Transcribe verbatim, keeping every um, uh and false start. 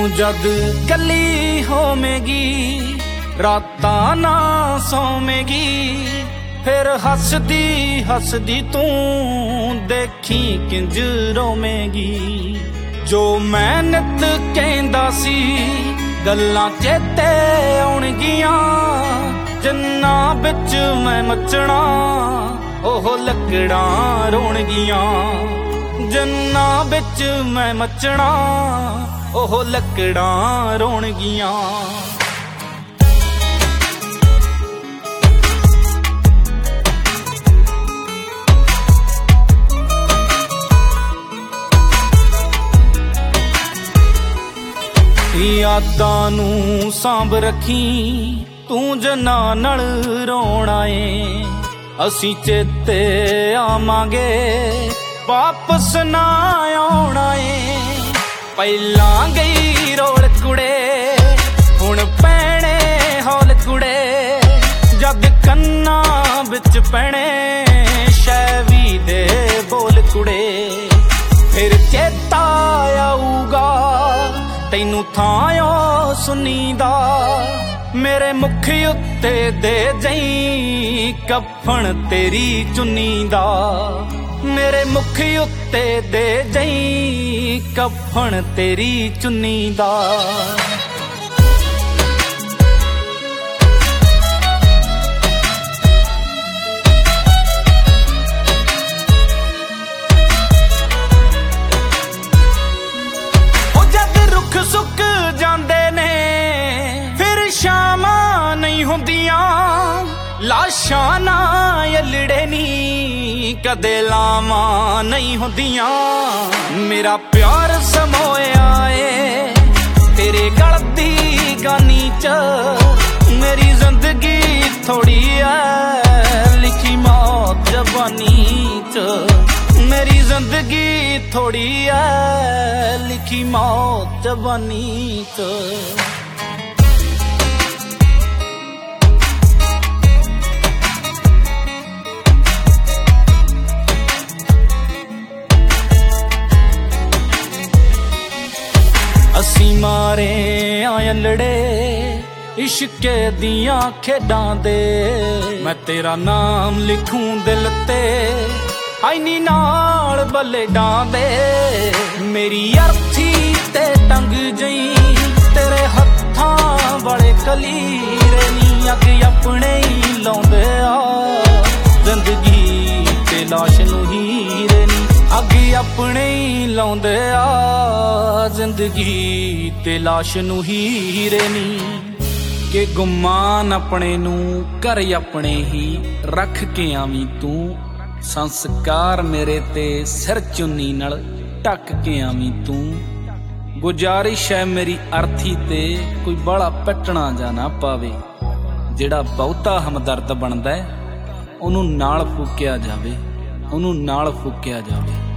जद कली होवेगी रातां ना सोवेगी, फिर हसदी हसदी तू देखी किंज रोवेगी। जो मैं नित कहंदा सी गल्लां चेते आउणगियां, जिन्ना बिच मैं मचना ओह लकड़ां रोणगियां। जिन्ना बिच मैं मचना ओह लकड़ां रोणगियां। यादां नूं सांभ रखी तू जना नल रोना ए, असी चेते आवांगे वापस ना आउणा ए। पहला गई रोल कुड़े हुण पैणे हौल कुड़े, जद कन्ना बिच पैणे शैवी दे बोल कुड़े। फिर चेता आऊगा तैनू थायो सुनीदा, मेरे मुख उत्ते दे जई कफन तेरी चुन्नी दा। मेरे मुख उत्ते दे जई कफन तेरी चुन्नी दा। सुक जांदे ने फिर शामां नहीं हुंदियां, लाशां ना यलड़े नी कदे लावां नहीं हुंदियां। मेरा प्यार समोया ए तेरे गल दी गानी च, मेरी जिंदगी थोड़ी है लिखी मौत जवानी च। मेरी जिंदगी थोड़ी है लिखी मौत जवानी च। असी मारे आयलड़े इश्के दियां खेडां दे, मैं तेरा नाम लिखूं दिल ते आईनी नाल बलेडां दे। मेरी अर्थी ते टंग जई तेरे हत्थां वाले कलीरे नी, अग अपने ही लाउंदे आ जिंदगी ते लाश नूं हीरे नी। अग अपने ही लाउंदे आ जिंदगी ते लाश नूं हीरे नी। के गुमान अपने नूं कर अपने ही रख के आवी तू, संस्कार मेरे ते सिर चुन्नी नल ढक के आवी तू। गुजारिश है मेरी अर्थी ते कोई बड़ा पटना जा ना पावे, जेड़ा बहुता हमदर्द बनदा है ओनू नाल फूकिया जावे, ओनू नाल फूकिया जावे।